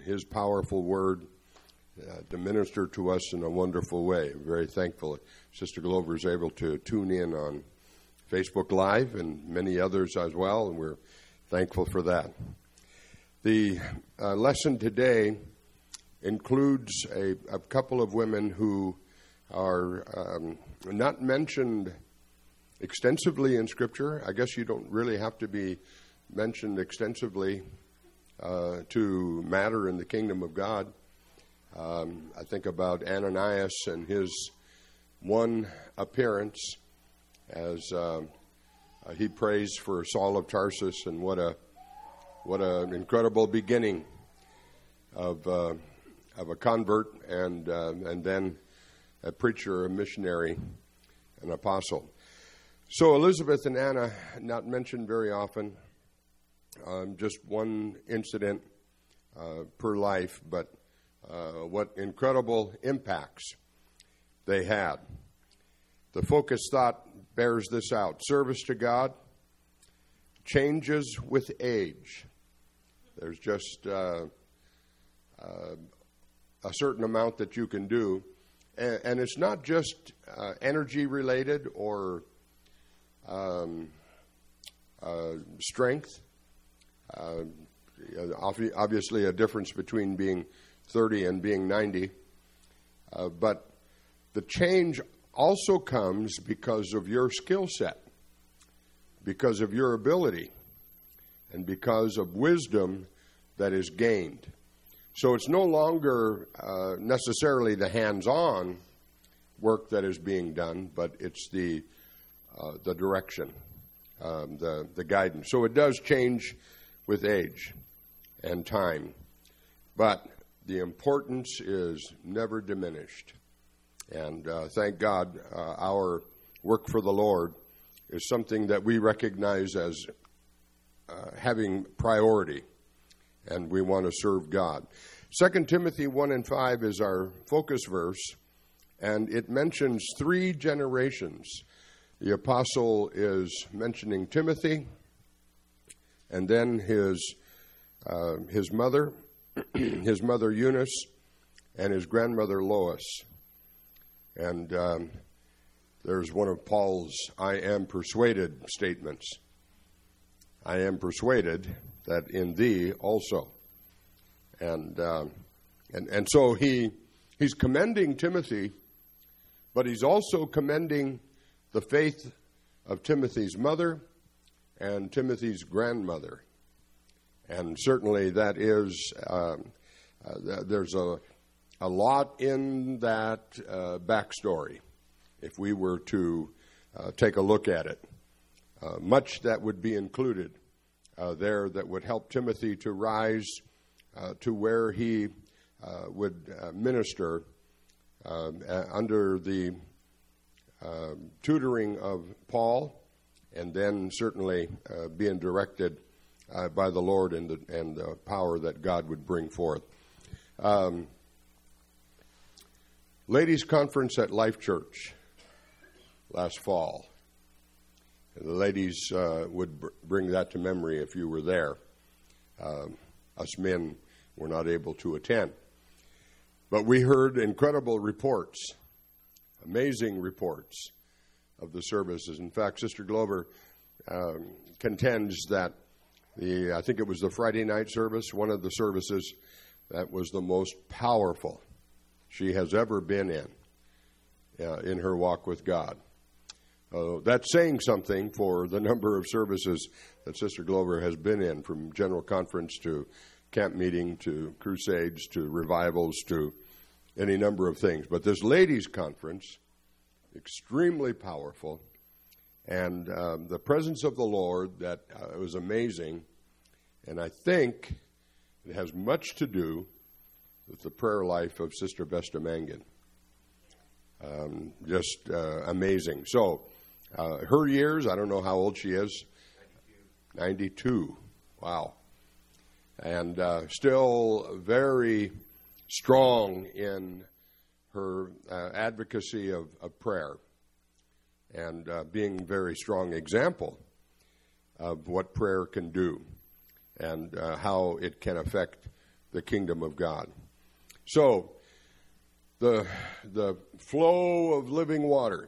his powerful word to minister to us in a wonderful way. I'm very thankful Sister Glover is able to tune in on Facebook Live and many others as well, and we're thankful for that. The lesson today includes a couple of women who are not mentioned extensively in Scripture. I guess you don't really have to be mentioned extensively to matter in the kingdom of God. I think about Ananias and his one appearance as he prays for Saul of Tarsus, and what an incredible beginning of a convert, and then a preacher, a missionary, an apostle. So Elizabeth and Anna, not mentioned very often, just one incident per life, but what incredible impacts they had. The focus thought bears this out. Service to God changes with age. There's just a certain amount that you can do. And it's not just energy related or strength. Obviously a difference between being 30 and being 90. But the change also comes because of your skill set, because of your ability, and because of wisdom that is gained. So it's no longer necessarily the hands-on work that is being done, but it's the direction, the guidance. So it does change with age and time, but the importance is never diminished. And thank God, our work for the Lord is something that we recognize as having priority, and we want to serve God. 2 Timothy 1:5 is our focus verse, and it mentions 3 generations. The apostle is mentioning Timothy, and then his mother, his mother Eunice, and his grandmother Lois. And there's one of Paul's "I am persuaded" statements. I am persuaded that in thee also. And so he's commending Timothy, but he's also commending the faith of Timothy's mother and Timothy's grandmother. And certainly that is, there's a lot in that backstory, if we were to take a look at it. Much that would be included there that would help Timothy to rise to where he would minister under the tutoring of Paul, and then certainly being directed by the Lord and the power that God would bring forth. Ladies' Conference at Life Church last fall. The ladies would bring that to memory if you were there. Us men were not able to attend. But we heard incredible reports, amazing reports of the services. In fact, Sister Glover contends that I think it was the Friday night service, one of the services that was the most powerful she has ever been in her walk with God. That's saying something for the number of services that Sister Glover has been in, from general conference to camp meeting to crusades to revivals to any number of things. But this ladies' conference, extremely powerful, and the presence of the Lord that was amazing. And I think it has much to do with the prayer life of Sister Vesta Mangan. Just amazing. So her years, I don't know how old she is. 92. Wow. And still very strong in her advocacy of prayer, and being a very strong example of what prayer can do and how it can affect the kingdom of God. So, the flow of living water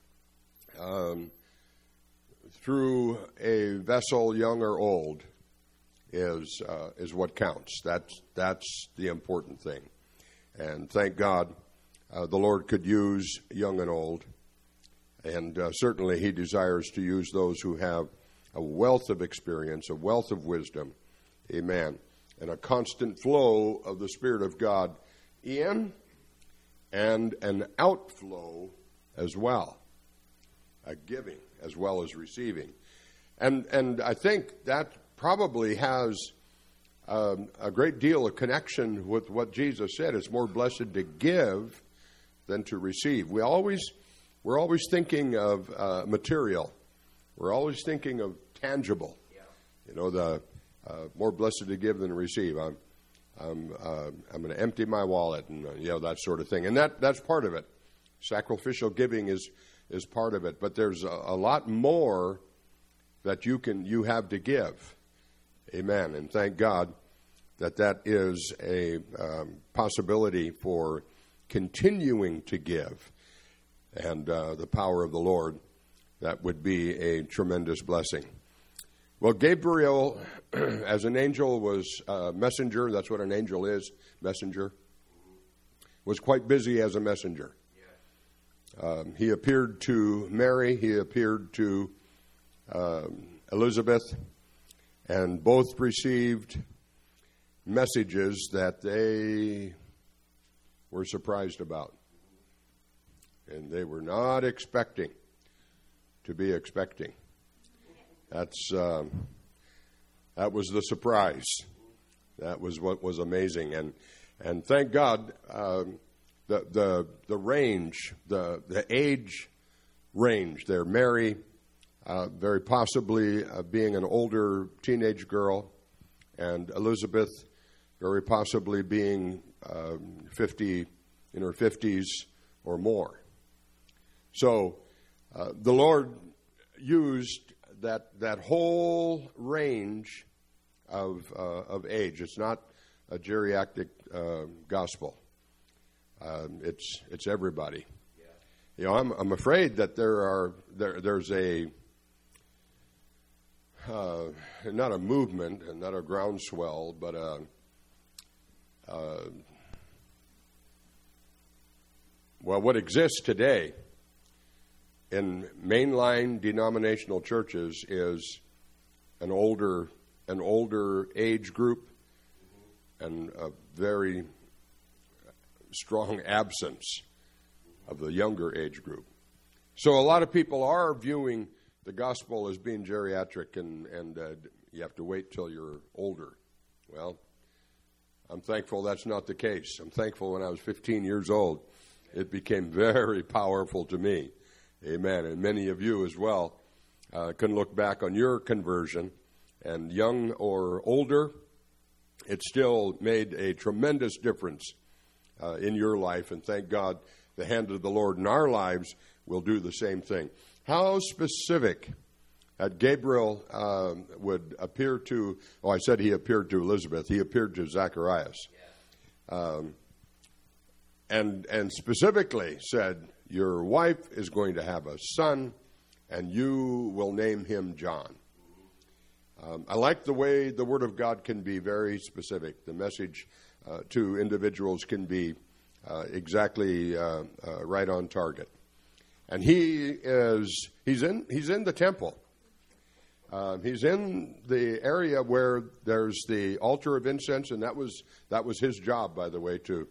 through a vessel, young or old, is what counts. That's the important thing. And thank God the Lord could use young and old. And certainly He desires to use those who have a wealth of experience, a wealth of wisdom. Amen. And a constant flow of the Spirit of God in and an outflow as well. A giving as well as receiving. And I think that probably has a great deal of connection with what Jesus said. It's more blessed to give than to receive. We're always thinking of material. We're always thinking of tangible. Yeah. You know, the more blessed to give than to receive. I'm going to empty my wallet, and that sort of thing. And that's part of it. Sacrificial giving is part of it. But there's a lot more that you have to give. Amen. And thank God that is a possibility for continuing to give. And the power of the Lord, that would be a tremendous blessing. Well, Gabriel, as an angel, was a messenger. That's what an angel is, messenger. Was quite busy as a messenger. He appeared to Mary. He appeared to Elizabeth. And both received messages that they were surprised about. And they were not expecting to be expecting. That was the surprise. That was what was amazing. And thank God the range, the age range there. Mary, very possibly being an older teenage girl, and Elizabeth, very possibly being 50, in her 50s or more. So the Lord used that whole range of age. It's not a geriatric gospel. It's everybody. Yeah. You know, I'm afraid that there's a not a movement and not a groundswell, but what exists today in mainline denominational churches is an older age group and a very strong absence of the younger age group. So a lot of people are viewing the gospel as being geriatric and you have to wait till you're older. Well, I'm thankful that's not the case. I'm thankful when I was 15 years old, it became very powerful to me. Amen. And many of you as well can look back on your conversion, and young or older, it still made a tremendous difference in your life. And thank God the hand of the Lord in our lives will do the same thing. How specific Gabriel would appear to, I said he appeared to Elizabeth. He appeared to Zacharias. And specifically said, your wife is going to have a son, and you will name him John. I like the way the Word of God can be very specific. The message to individuals can be exactly right on target. And he's in the temple. He's in the area where there's the altar of incense, and that was his job, by the way, to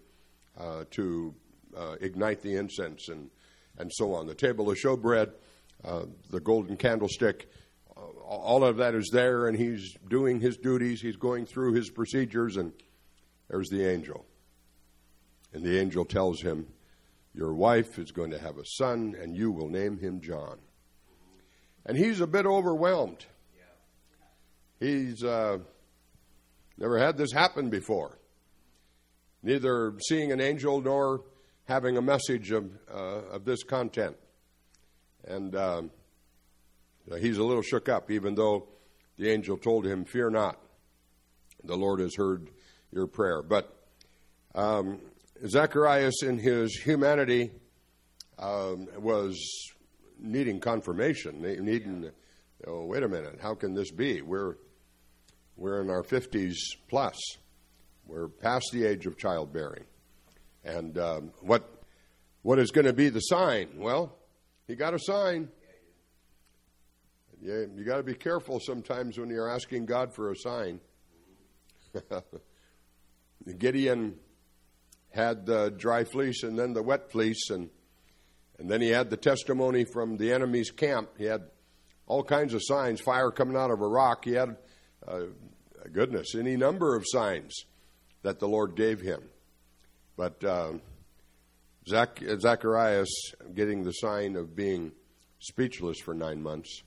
ignite the incense and so on. The table of showbread, the golden candlestick, all of that is there, and he's doing his duties. He's going through his procedures, and there's the angel. And the angel tells him, your wife is going to have a son, and you will name him John. And he's a bit overwhelmed. He's never had this happen before. Neither seeing an angel nor having a message of this content. And he's a little shook up, even though the angel told him, fear not. The Lord has heard your prayer. But Zacharias, in his humanity, was needing confirmation, needing, wait a minute, how can this be? We're in our 50s plus. We're past the age of childbearing. And what is going to be the sign? Well, he got a sign. You got to be careful sometimes when you're asking God for a sign. Gideon had the dry fleece and then the wet fleece, and then he had the testimony from the enemy's camp. He had all kinds of signs, fire coming out of a rock. He had, any number of signs that the Lord gave him. But Zacharias getting the sign of being speechless for 9 months,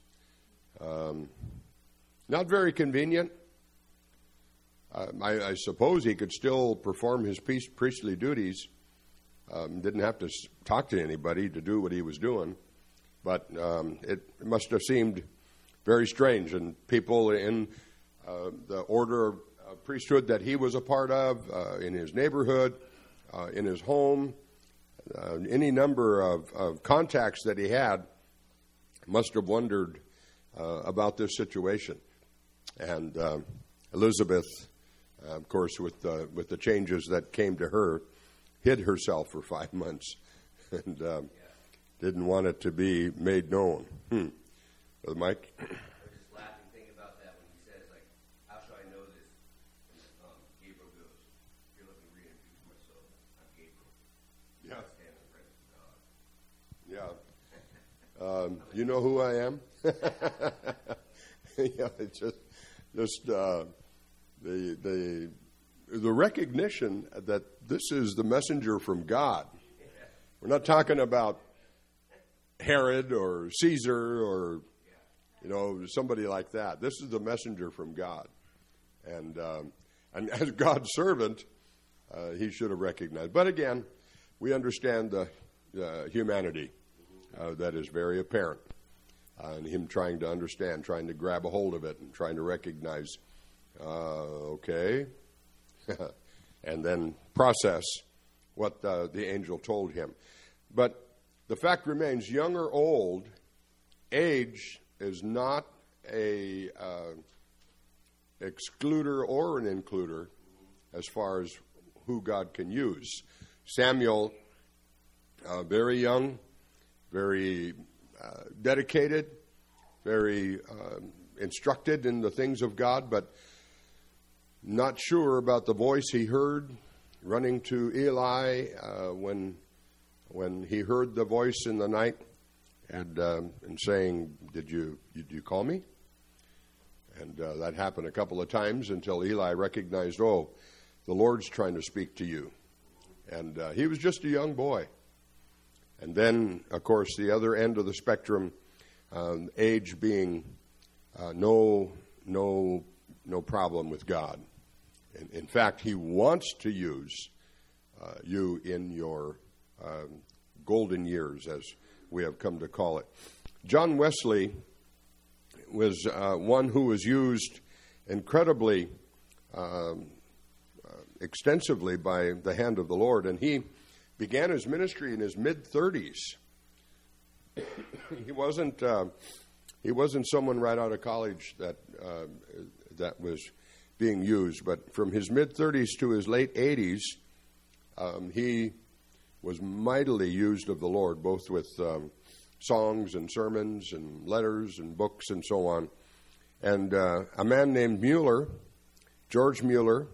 not very convenient. I suppose he could still perform his priestly duties. Didn't have to talk to anybody to do what he was doing. But it must have seemed very strange. And people in the order of priesthood that he was a part of, in his neighborhood, in his home, any number of contacts that he had, must have wondered about this situation. And Elizabeth, of course, with the changes that came to her, hid herself for 5 months and didn't want it to be made known. Brother Mike? I was just laughing, thinking about that when he says, like, how shall I know this? And Gabriel goes, you're looking re-entry for my soul. I'm Gabriel. Yeah. I stand in the presence of God. Yeah. You know who I am? Yeah, it's just the recognition that this is the messenger from God. We're not talking about Herod or Caesar or somebody like that. This is the messenger from God, and as God's servant, he should have recognized. But again, we understand the humanity that is very apparent, and him trying to understand, trying to grab a hold of it, and trying to recognize. Okay, and then process what the angel told him. But the fact remains, young or old, age is not a excluder or an includer as far as who God can use. Samuel, very young, very dedicated, very instructed in the things of God, but not sure about the voice he heard, running to Eli when he heard the voice in the night, and saying, "Did you call me?" And that happened a couple of times until Eli recognized, "Oh, the Lord's trying to speak to you." And he was just a young boy. And then, of course, the other end of the spectrum, age being no problem with God. In fact, he wants to use you in your golden years, as we have come to call it. John Wesley was one who was used incredibly extensively by the hand of the Lord, and he began his ministry in his mid-30s. He wasn't someone right out of college that was being used, but from his mid-30s to his late 80s, he was mightily used of the Lord, both with songs and sermons and letters and books and so on. And a man named Mueller, George Mueller,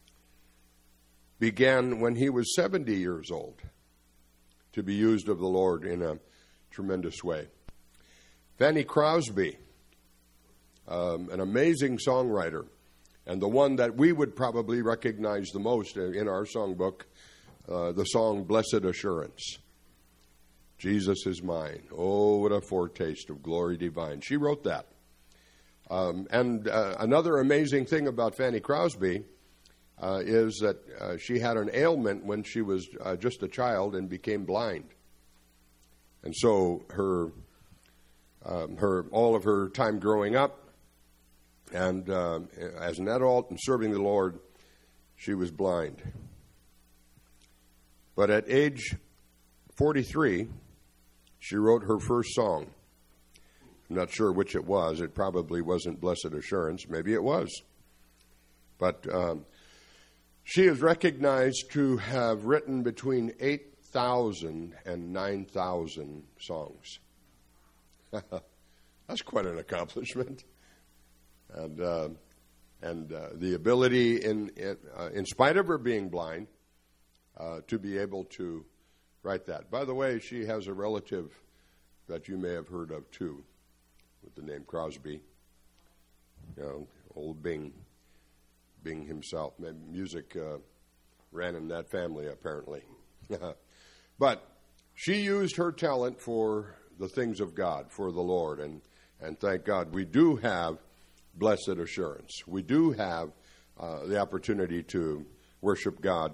began when he was 70 years old to be used of the Lord in a tremendous way. Fanny Crosby, an amazing songwriter, and the one that we would probably recognize the most in our songbook, the song Blessed Assurance. Jesus is mine. Oh, what a foretaste of glory divine. She wrote that. And another amazing thing about Fanny Crosby is that she had an ailment when she was just a child and became blind. And so all of her time growing up and as an adult and serving the Lord, she was blind. But at age 43, she wrote her first song. I'm not sure which it was. It probably wasn't Blessed Assurance. Maybe it was. But she is recognized to have written between 8,000 and 9,000 songs. That's quite an accomplishment. And the ability, in spite of her being blind, to be able to write that. By the way, she has a relative that you may have heard of too, with the name Crosby. You know, old Bing himself. Music ran in that family, apparently. But she used her talent for the things of God, for the Lord, and thank God we do have blessed assurance. We do have the opportunity to worship God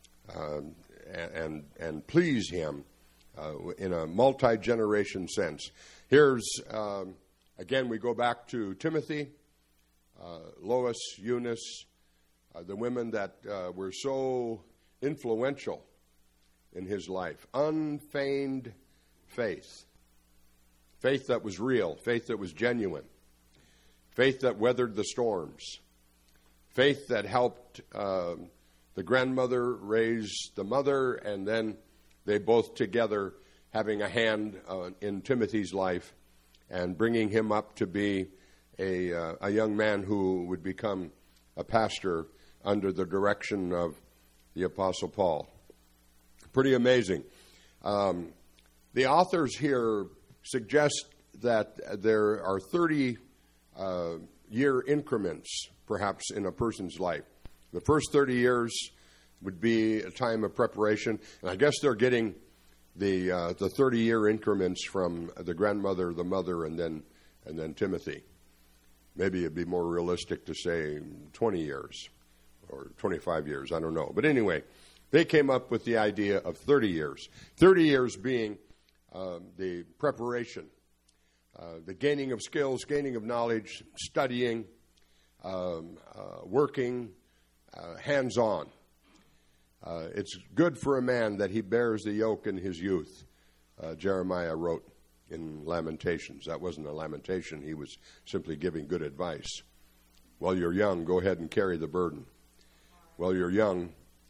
and please Him in a multi-generation sense. Here's, again, we go back to Timothy, Lois, Eunice, the women that were so influential in his life. Unfeigned faith. Faith that was real. Faith that was genuine. Faith that weathered the storms. Faith that helped the grandmother raise the mother, and then they both together having a hand in Timothy's life and bringing him up to be a young man who would become a pastor under the direction of the Apostle Paul. Pretty amazing. The authors here suggest that there are 30-year increments, perhaps, in a person's life. The first 30 years would be a time of preparation, and I guess they're getting the 30-year increments from the grandmother, the mother, and then Timothy. Maybe it'd be more realistic to say 20 years or 25 years. I don't know. But anyway, they came up with the idea of 30 years. 30 years being the preparation, the gaining of skills, gaining of knowledge, studying, working, hands-on. It's good for a man that he bears the yoke in his youth, Jeremiah wrote in Lamentations. That wasn't a lamentation. He was simply giving good advice. While you're young, go ahead and carry the burden. While you're young,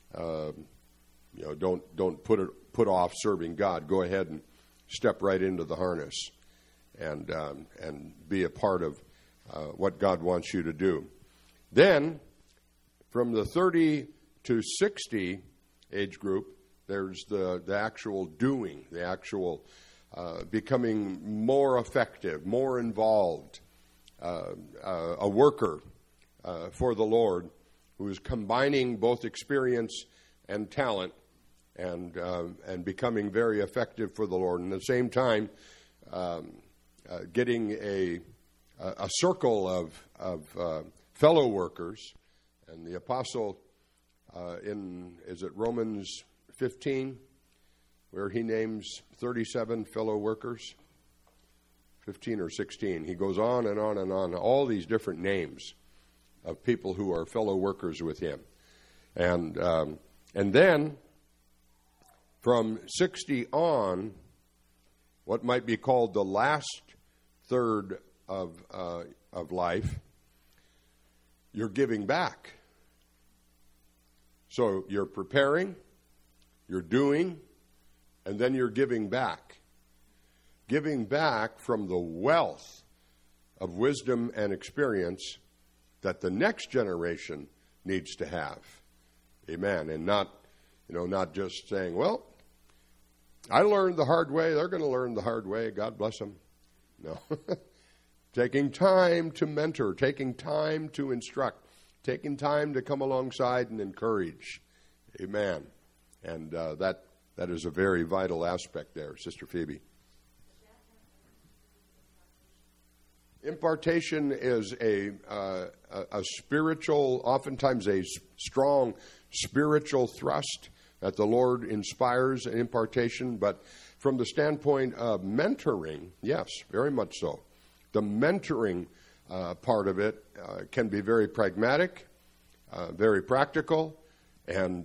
don't put off serving God. Go ahead and step right into the harness and be a part of what God wants you to do. Then, from the 30 to 60 age group, there's the actual doing, the actual becoming more effective, more involved, a worker for the Lord who is combining both experience and talent and becoming very effective for the Lord. And at the same time, getting a circle of fellow workers. And the apostle is it Romans 15, where he names 37 fellow workers? 15 or 16. He goes on and on and on, all these different names of people who are fellow workers with him. And then, from 60 on, what might be called the last third of life, you're giving back. So you're preparing, you're doing, and then you're giving back. Giving back from the wealth of wisdom and experience that the next generation needs to have. Amen. And not just saying, well, I learned the hard way. They're going to learn the hard way. God bless them. No. Taking time to mentor, taking time to instruct, taking time to come alongside and encourage. Amen. And that is a very vital aspect there, Sister Phoebe. Impartation is a spiritual, oftentimes a strong spiritual thrust that the Lord inspires in impartation. But from the standpoint of mentoring, yes, very much so. The mentoring part of it can be very pragmatic, very practical, And,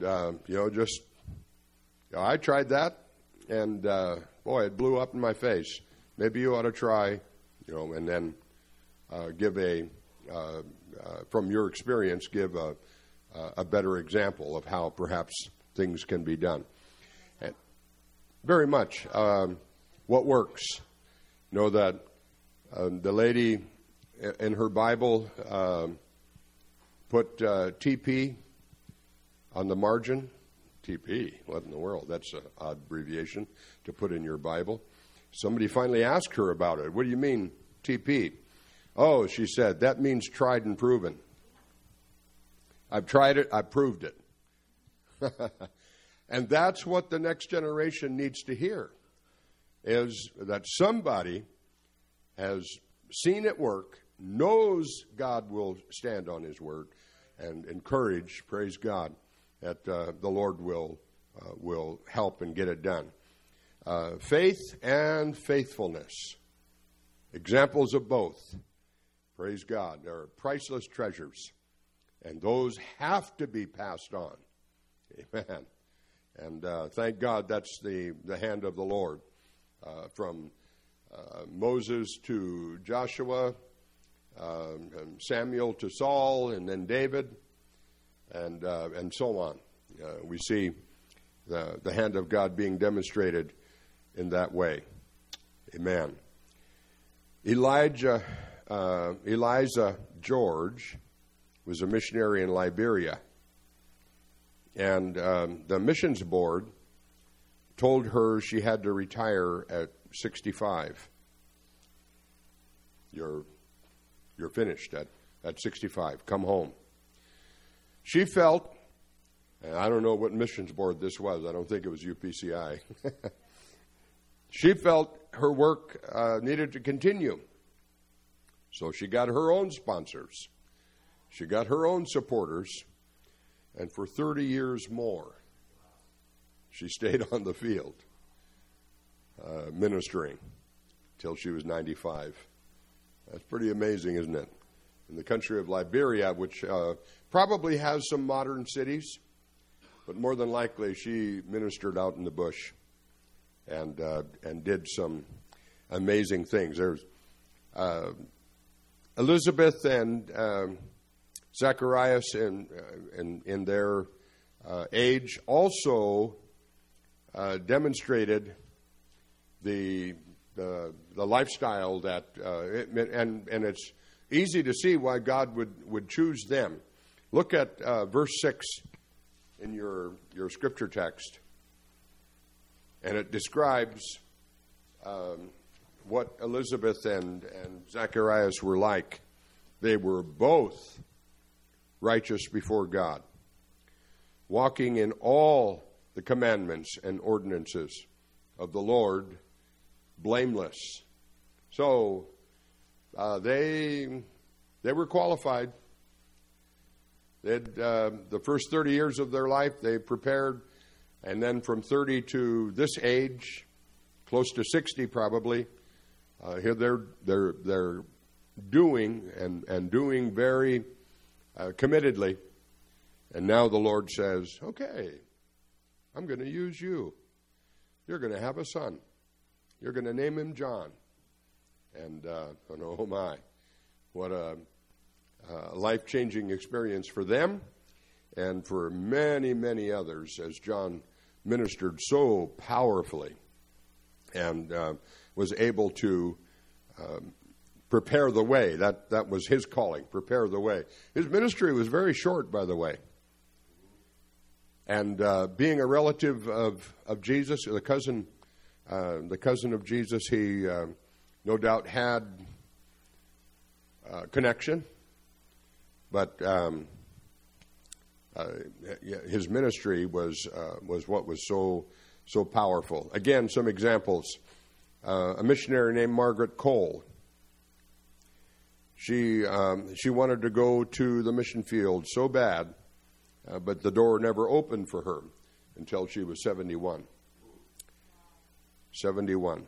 I tried that, and, boy, it blew up in my face. Maybe you ought to try, and then give from your experience, give a better example of how perhaps things can be done. And very much what works. That the lady in her Bible put TP on the margin. TP, what in the world? That's an odd abbreviation to put in your Bible. Somebody finally asked her about it. What do you mean, TP? Oh, she said, that means tried and proven. I've tried it, I've proved it. And that's what the next generation needs to hear, is that somebody has seen it work, knows God will stand on his word, and encourage, praise God, that the Lord will help and get it done. Faith and faithfulness, examples of both. Praise God. They're priceless treasures, and those have to be passed on. Amen. And thank God that's the hand of the Lord. From Moses to Joshua, and Samuel to Saul, and then David, and so on. We see the hand of God being demonstrated in that way. Amen. Elijah George was a missionary in Liberia, and the missions board told her she had to retire at 65. You're finished at 65. Come home. She felt, and I don't know what missions board this was. I don't think it was UPCI. She felt her work needed to continue. So she got her own sponsors. She got her own supporters. And for 30 years more, she stayed on the field ministering till she was 95. That's pretty amazing, isn't it? In the country of Liberia, which probably has some modern cities, but more than likely she ministered out in the bush and did some amazing things. There's Elizabeth and Zacharias in their age also demonstrated the lifestyle that and it's easy to see why God would choose them. Look at verse 6 in your scripture text, and it describes what Elizabeth and Zacharias were like. They were both righteous before God, walking in all the commandments and ordinances of the Lord, blameless. So they were qualified. The first 30 years of their life they prepared, and then from 30 to this age, close to 60 probably, here they're doing and doing very committedly. And now the Lord says, okay, I'm going to use you. You're going to have a son. You're going to name him John. And oh my, what a life-changing experience for them and for many, many others, as John ministered so powerfully and was able to prepare the way. That was his calling, prepare the way. His ministry was very short, by the way. And being a relative of Jesus, the cousin of Jesus, he no doubt had connection, but his ministry was what was so powerful. Again, some examples. A missionary named Margaret Cole. She wanted to go to the mission field so bad, but the door never opened for her until she was 71. 71.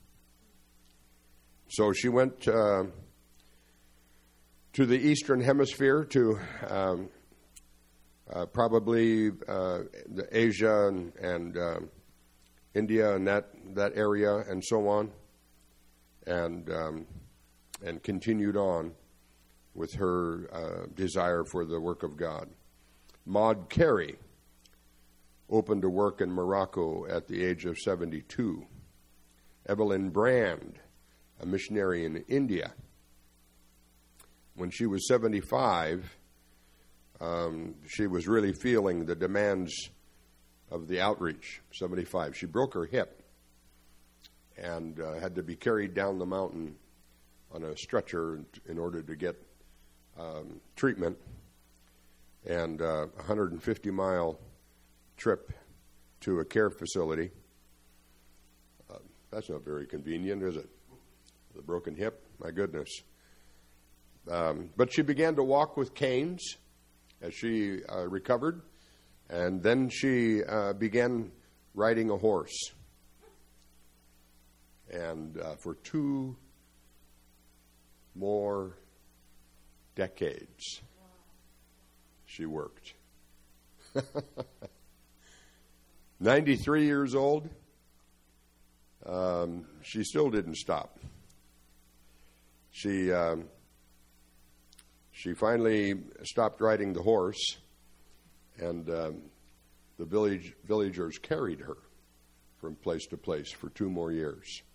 So she went to the Eastern Hemisphere to probably Asia and India and that area and so on, and continued on with her desire for the work of God. Maud Carey opened to work in Morocco at the age of 72. Evelyn Brand, a missionary in India. When she was 75, she was really feeling the demands of the outreach. 75. She broke her hip and had to be carried down the mountain on a stretcher in order to get treatment, and a 150-mile trip to a care facility. That's not very convenient, is it? The broken hip, my goodness. But she began to walk with canes as she recovered, and then she began riding a horse. And for 2 more decades, she worked. 93 years old, she still didn't stop. She finally stopped riding the horse, and the villagers carried her from place to place for 2 more years.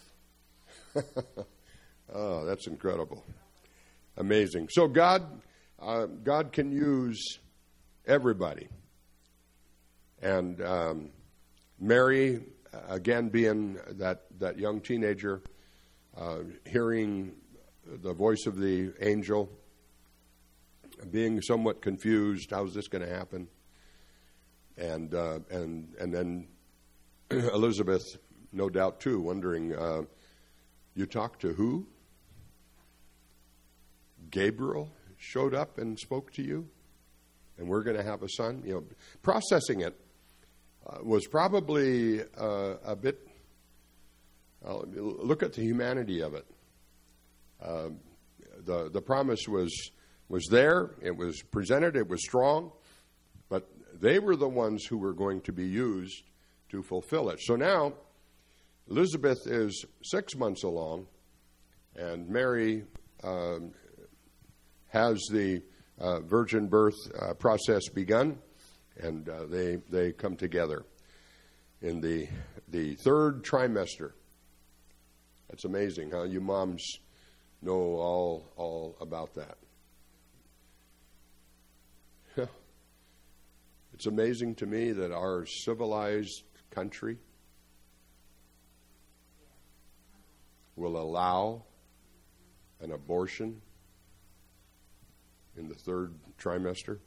Oh, that's incredible. Amazing. So God can use everybody. And Mary, again, being that young teenager, hearing the voice of the angel, being somewhat confused, how's this going to happen? And then Elizabeth, no doubt too, wondering, you talked to who? Gabriel showed up and spoke to you, and we're going to have a son. You know, processing it was probably a bit. Look at the humanity of it. The promise was there. It was presented. It was strong, but they were the ones who were going to be used to fulfill it. So now, Elizabeth is 6 months along, and Mary has the virgin birth process begun, and they come together in the 3rd trimester. That's amazing, huh? You moms know all about that. It's amazing to me that our civilized country will allow an abortion in the 3rd trimester.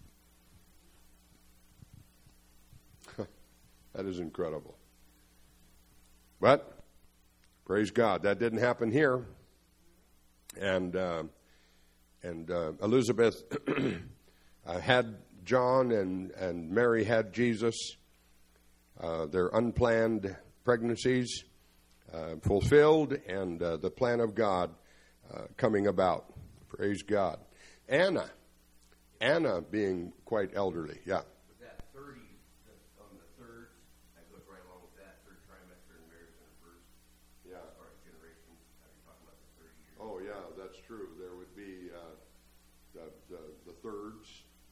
That is incredible. But praise God, that didn't happen here. And Elizabeth had John, and Mary had Jesus. Their unplanned pregnancies fulfilled, and the plan of God coming about. Praise God. Anna being quite elderly. Yeah. Was that 30 on the 3rd? I goes right along with that 3rd trimester, and Mary's in her 1st. Yeah. As far as generations, I've been talking about the 30 years. Oh yeah, that's true. There would be the thirds,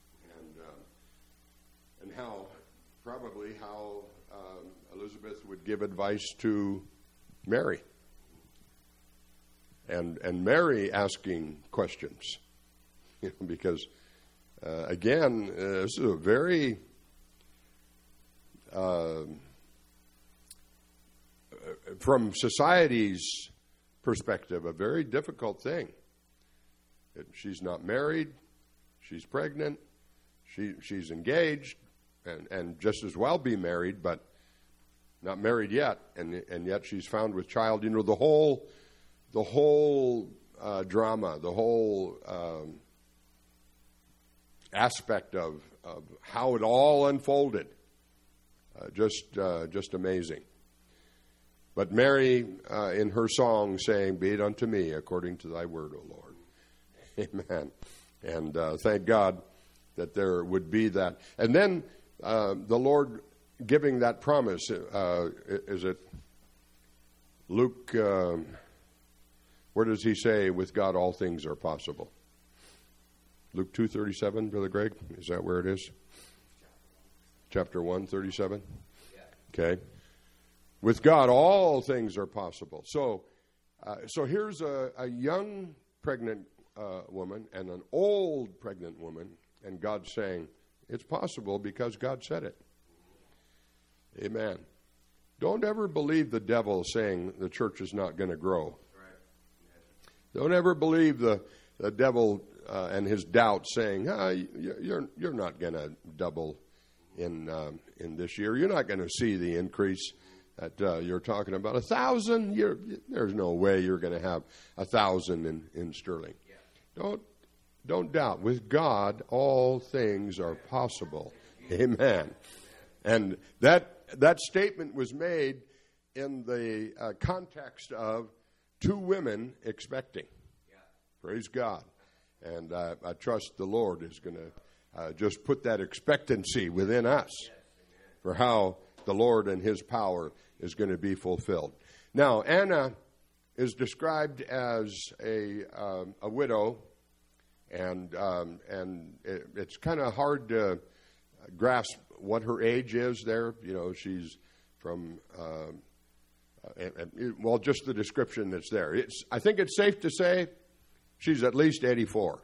and how Elizabeth would give advice to Mary, and Mary asking questions, because again, this is a very from society's perspective, a very difficult thing. She's not married, she's pregnant, she's engaged, and just as well be married, but not married yet, and yet she's found with child. You know, the whole drama, the whole aspect of how it all unfolded, just amazing. But Mary, in her song, saying, "Be it unto me according to thy word, O Lord." Amen. And thank God that there would be that. And then the Lord giving that promise, is it Luke, where does he say, with God all things are possible? Luke 2:37, Brother Greg, is that where it is? Chapter 1, 37? Okay. With God all things are possible. So here's a young pregnant woman and an old pregnant woman, and God's saying, it's possible because God said it. Amen. Don't ever believe the devil saying the church is not going to grow. Don't ever believe the devil and his doubt saying, you're not going to double in this year. You're not going to see the increase that you're talking about. 1,000, there's no way you're going to have 1,000 in sterling. Don't doubt. With God, all things are possible. Amen. And that statement was made in the context of two women expecting. Praise God. And I trust the Lord is going to just put that expectancy within us for how the Lord and His power is going to be fulfilled. Now, Anna is described as a widow, and it's kind of hard to grasp what her age is there. You know, she's from, well, just the description that's there. I think it's safe to say she's at least 84.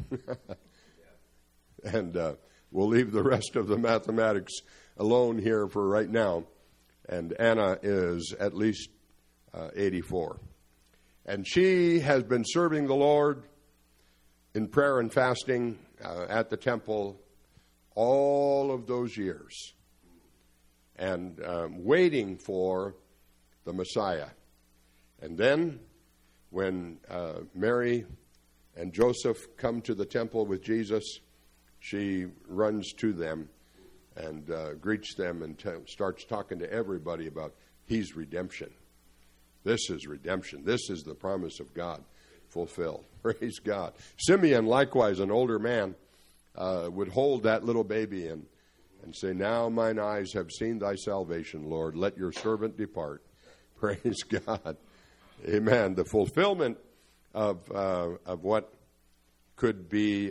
And we'll leave the rest of the mathematics alone here for right now. And Anna is at least 84. And she has been serving the Lord in prayer and fasting at the temple all of those years, and waiting for the Messiah. And then when Mary and Joseph come to the temple with Jesus, she runs to them and greets them and starts talking to everybody about He's redemption. This is redemption. This is the promise of God fulfilled. Praise God. Simeon, likewise, an older man, would hold that little baby and say, now mine eyes have seen thy salvation, Lord. Let your servant depart. Praise God. Amen. The fulfillment of what could be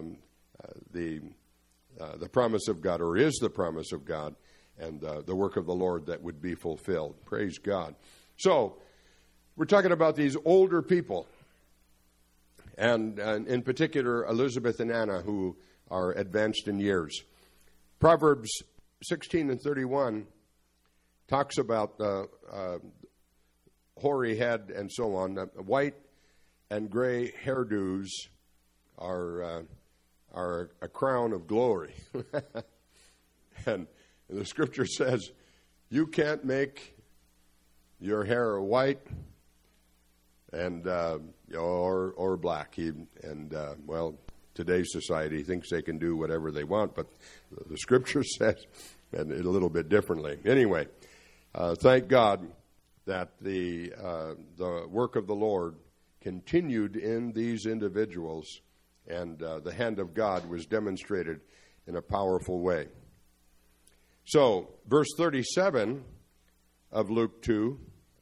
the promise of God, or is the promise of God, and the work of the Lord that would be fulfilled. Praise God. So, we're talking about these older people, and in particular, Elizabeth and Anna, who are advanced in years. Proverbs 16 and 31 talks about the hoary head and so on. White and gray hairdos are a crown of glory. And the scripture says, you can't make your hair white and or black. Well, today's society thinks they can do whatever they want, but the scripture says and a little bit differently. Anyway, thank God that the work of the Lord continued in these individuals, and the hand of God was demonstrated in a powerful way. So, verse 37 of Luke 2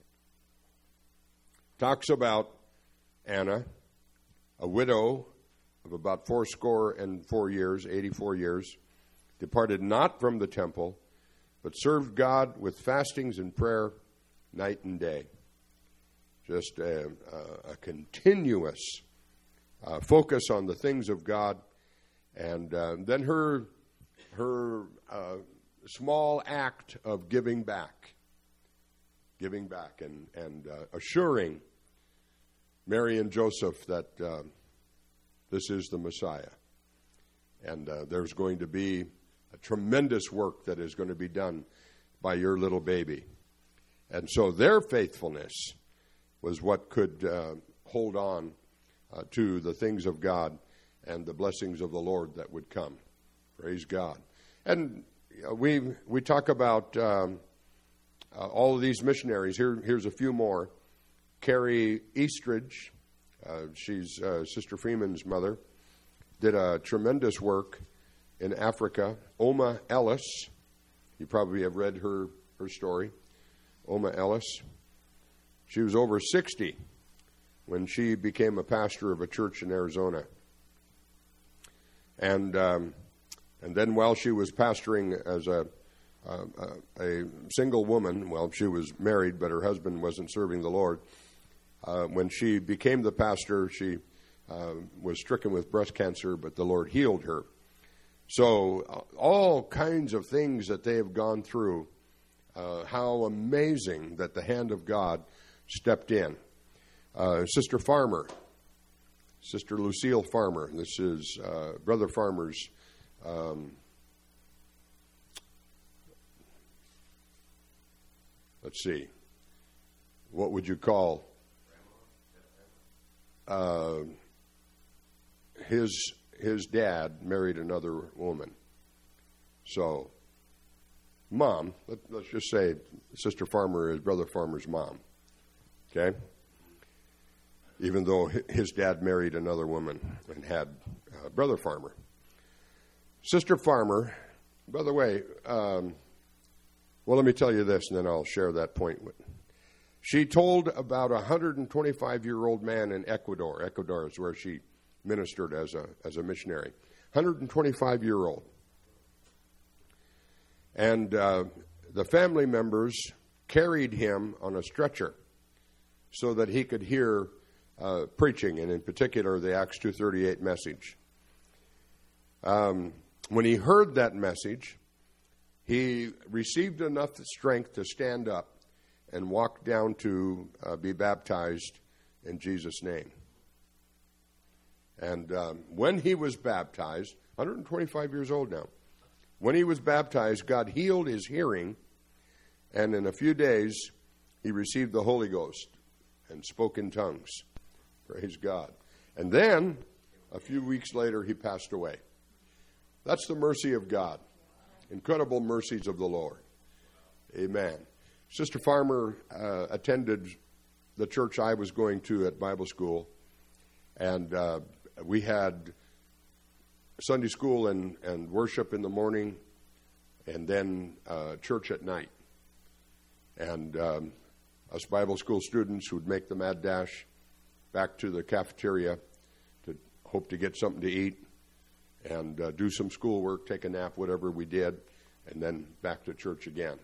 talks about Anna, a widow of about 84 years, 84 years, departed not from the temple, but served God with fastings and prayer night and day. Just a continuous focus on the things of God. And then her small act of giving back and assuring Mary and Joseph that this is the Messiah. And there's going to be a tremendous work that is going to be done by your little baby. And so their faithfulness was what could hold on to the things of God and the blessings of the Lord that would come. Praise God. And we talk about all of these missionaries. Here's a few more. Carrie Eastridge, she's Sister Freeman's mother, did a tremendous work in Africa, Oma Ellis. You probably have read her story. Oma Ellis. She was over 60 when she became a pastor of a church in Arizona. And then while she was pastoring as a single woman, well, she was married, but her husband wasn't serving the Lord. When she became the pastor, she was stricken with breast cancer, but the Lord healed her. So all kinds of things that they have gone through, how amazing that the hand of God stepped in. Sister Farmer, Sister Lucille Farmer, this is Brother Farmer's let's see, what would you call his dad married another woman. So, mom, let's just say Sister Farmer is Brother Farmer's mom. Okay? Even though his dad married another woman and had Brother Farmer. Sister Farmer, by the way, well, let me tell you this, and then I'll share that point. She told about a 125-year-old man in Ecuador. Ecuador is where she ministered as a missionary. 125-year-old. And the family members carried him on a stretcher so that he could hear preaching, and in particular the Acts 2:38 message. When he heard that message, he received enough strength to stand up and walk down to be baptized in Jesus' name. And when he was baptized, 125 years old now, when he was baptized, God healed his hearing, and in a few days, he received the Holy Ghost and spoke in tongues. Praise God. And then, a few weeks later, he passed away. That's the mercy of God. Incredible mercies of the Lord. Amen. Sister Farmer attended the church I was going to at Bible school, and we had Sunday school and worship in the morning, and then church at night. And us Bible school students would make the mad dash back to the cafeteria to hope to get something to eat and do some schoolwork, take a nap, whatever we did, and then back to church again.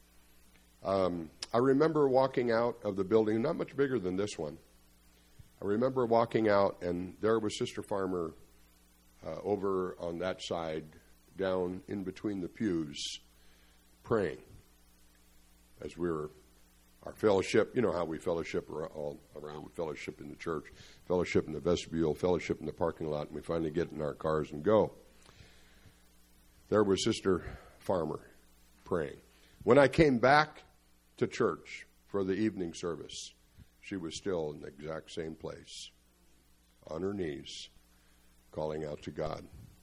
I remember walking out of the building, not much bigger than this one. I remember walking out, and there was Sister Farmer over on that side, down in between the pews, praying as we were, our fellowship, you know how we fellowship all around. We fellowship in the church, fellowship in the vestibule, fellowship in the parking lot, and we finally get in our cars and go. There was Sister Farmer praying. When I came back to church for the evening service, she was still in the exact same place, on her knees, calling out to God.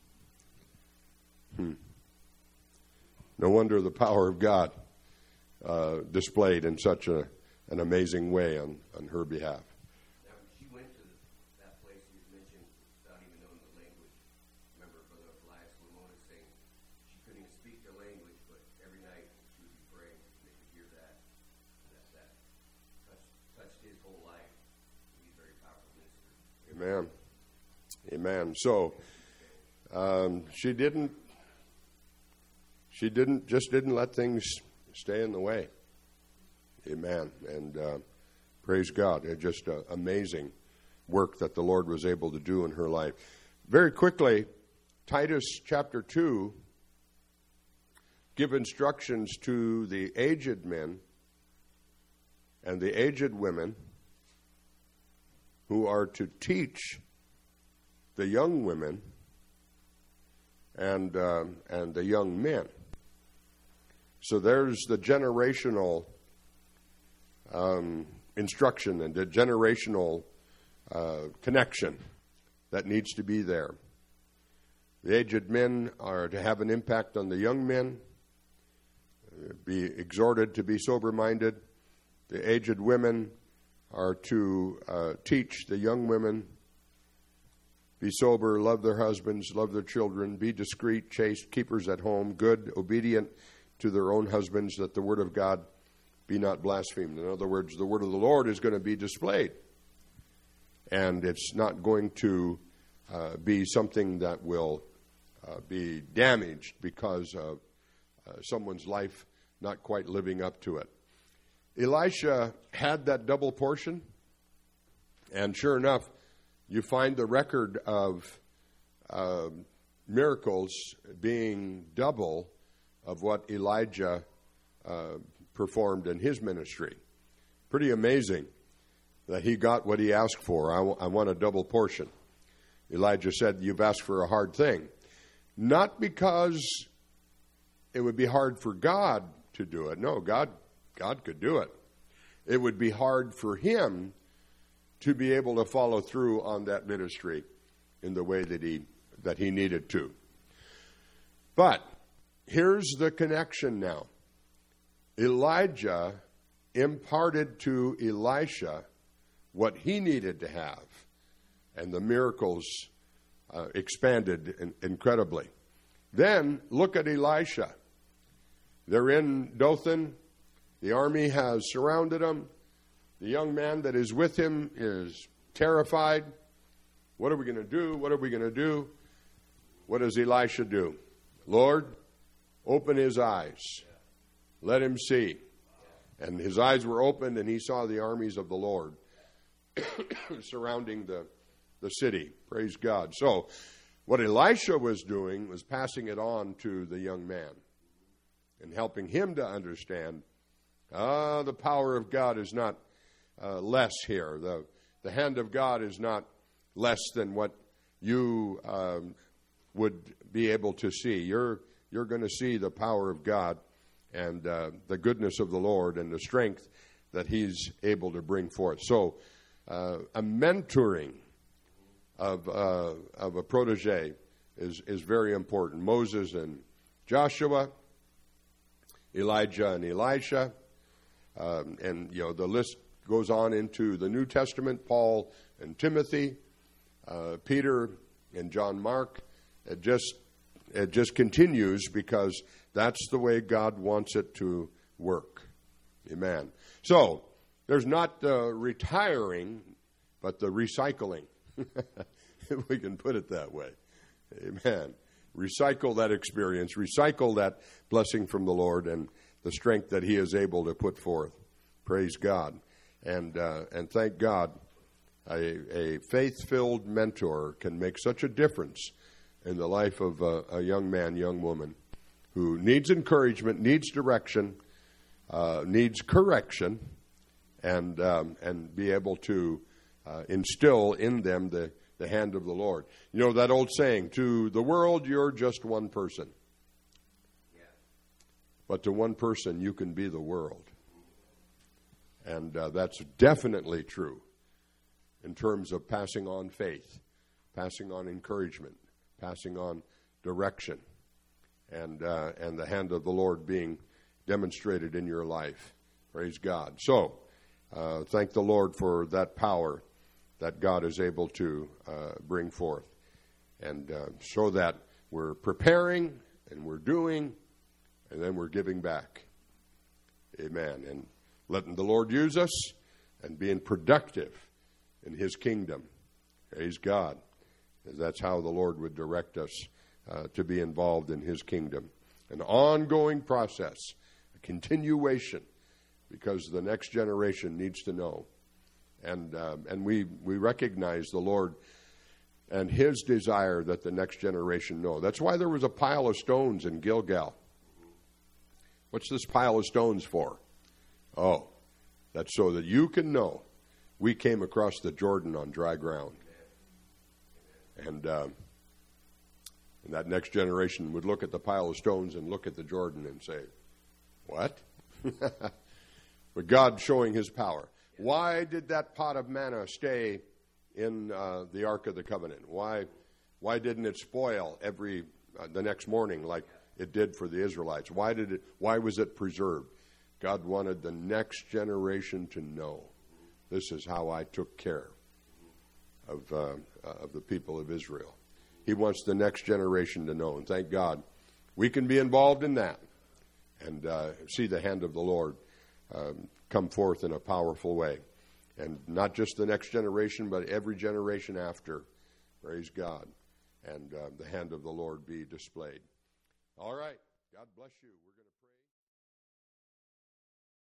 No wonder the power of God displayed in such an amazing way on her behalf. Now, she went to that place you mentioned without even knowing the language. Remember Brother Elias Lamona saying she couldn't even speak the language, but every night she would be praying, and they could hear that touched his whole life. He's a very powerful minister. Amen. Amen. So she didn't let things stay in the way. Amen. And praise God. It's just amazing work that the Lord was able to do in her life. Very quickly, Titus chapter 2 give instructions to the aged men and the aged women who are to teach the young women and the young men. So there's the generational instruction and the generational connection that needs to be there. The aged men are to have an impact on the young men, be exhorted to be sober-minded. The aged women are to teach the young women be sober, love their husbands, love their children, be discreet, chaste, keepers at home, good, obedient to their own husbands, that the word of God be not blasphemed. In other words, the word of the Lord is going to be displayed. And it's not going to be something that will be damaged because of someone's life not quite living up to it. Elisha had that double portion, and sure enough, you find the record of miracles being double of what Elijah performed in his ministry. Pretty amazing that he got what he asked for. I want a double portion. Elijah said, "You've asked for a hard thing." Not because it would be hard for God to do it. No, God could do it. It would be hard for him to be able to follow through on that ministry in the way that he needed to. But here's the connection now. Elijah imparted to Elisha what he needed to have, and the miracles expanded incredibly. Then look at Elisha. They're in Dothan. The army has surrounded him. The young man that is with him is terrified. What are we going to do? What are we going to do? What does Elisha do? Lord, open his eyes. Let him see. And his eyes were opened, and he saw the armies of the Lord surrounding the city. Praise God. So what Elisha was doing was passing it on to the young man and helping him to understand, the power of God is not less here. The hand of God is not less than what you would be able to see. You're going to see the power of God and the goodness of the Lord and the strength that he's able to bring forth. So a mentoring of a protege is very important. Moses and Joshua, Elijah and Elisha, and the list goes on into the New Testament. Paul and Timothy, Peter and John Mark. It just continues because that's the way God wants it to work. Amen. So there's not the retiring, but the recycling. If we can put it that way. Amen. Recycle that experience. Recycle that blessing from the Lord and the strength that he is able to put forth. Praise God. And thank God, a faith-filled mentor can make such a difference in the life of a young man, young woman who needs encouragement, needs direction, needs correction, and be able to instill in them the hand of the Lord. You know that old saying, to the world you're just one person. Yeah. But to one person you can be the world. And that's definitely true in terms of passing on faith, passing on encouragement, passing on direction, and the hand of the Lord being demonstrated in your life. Praise God. So, thank the Lord for that power that God is able to bring forth. And so that we're preparing, and we're doing, and then we're giving back. Amen. And letting the Lord use us and being productive in his kingdom. Praise God. That's how the Lord would direct us to be involved in his kingdom. An ongoing process, a continuation, because the next generation needs to know. And we recognize the Lord and his desire that the next generation know. That's why there was a pile of stones in Gilgal. What's this pile of stones for? Oh, that's so that you can know we came across the Jordan on dry ground. And that next generation would look at the pile of stones and look at the Jordan and say, what? But God showing his power. Why did that pot of manna stay in the Ark of the Covenant? Why didn't it spoil the next morning like it did for the Israelites? Why was it preserved? God wanted the next generation to know this is how I took care of the people of Israel. He wants the next generation to know, and thank God we can be involved in that and see the hand of the Lord come forth in a powerful way. And not just the next generation, but every generation after. Praise God. And the hand of the Lord be displayed. All right. God bless you. We're going to pray.